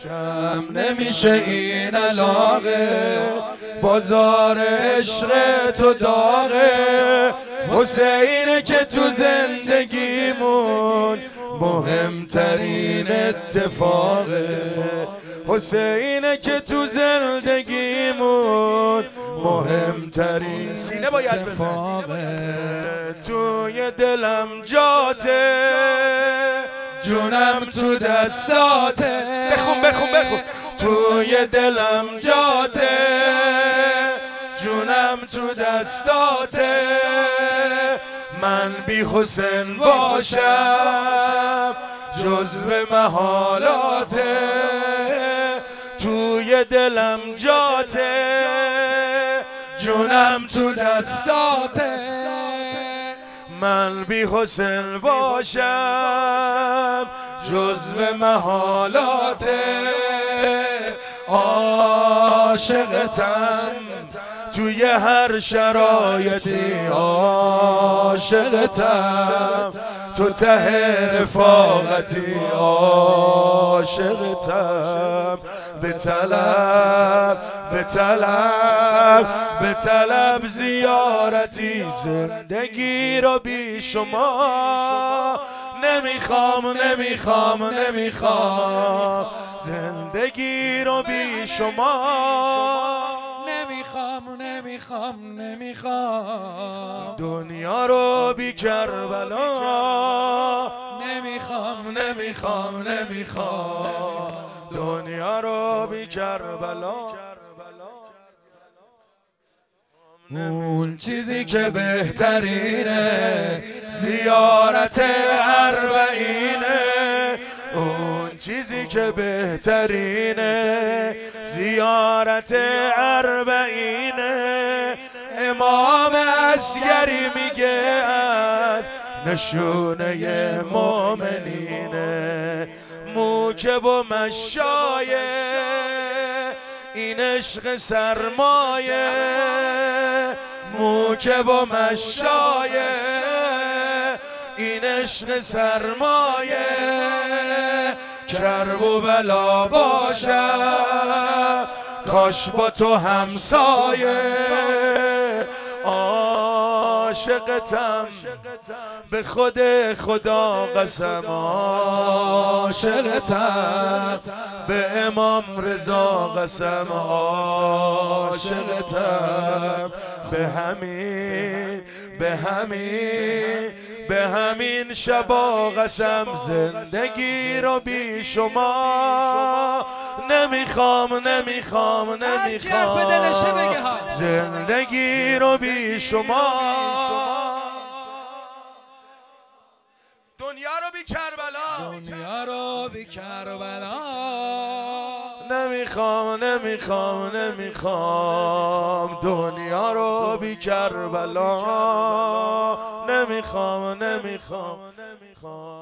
کم نمیشه این علاقه، بازار عشق تو داغه. حسینه که تو زندگیمون مهمترین اتفاقه. حسینه که تو زندگیمون مهمترین سینه باید اتفاقه. توی دلم جاته، جونم تو دستاته. بخون توی دلم جاته، جونم تو دستاته. من بی حسین باشم جزو محالاته. توی دلم جاته، جونم تو دستاته. من بی حسین باشم جزو محالاته. عاشقتم توی هر شرایطی، عاشقتم تو ته رفاقتی، عاشقتم. به طلب زیارتی، زندگی رو بی شما نمیخوام زندگی رو بی شما نمیخوام دنیا رو بی کربلا نمیخوام دنیا رو بی کربلا. اون چیزی که بهترینه زیارت اربعینه. اون چیزی که بهترینه زیارت اربعینه. امام عسگری میگه از نشونه مومنینه. موکب و مشایه این عشق سرمایه. موکب و مشایه این عشق سرمایه. کرب و بلا باشم کاش با تو همسایه. عاشقتم به خود خدا قسم، عاشقتم به امام رضا قسم، عاشقتم به همین شبا قسم. زندگی رو بی شما نمیخوام زندگی رو بی شما. دنیا رو بی کربلا نمیخوام دنیا رو بی کربلا نمیخوام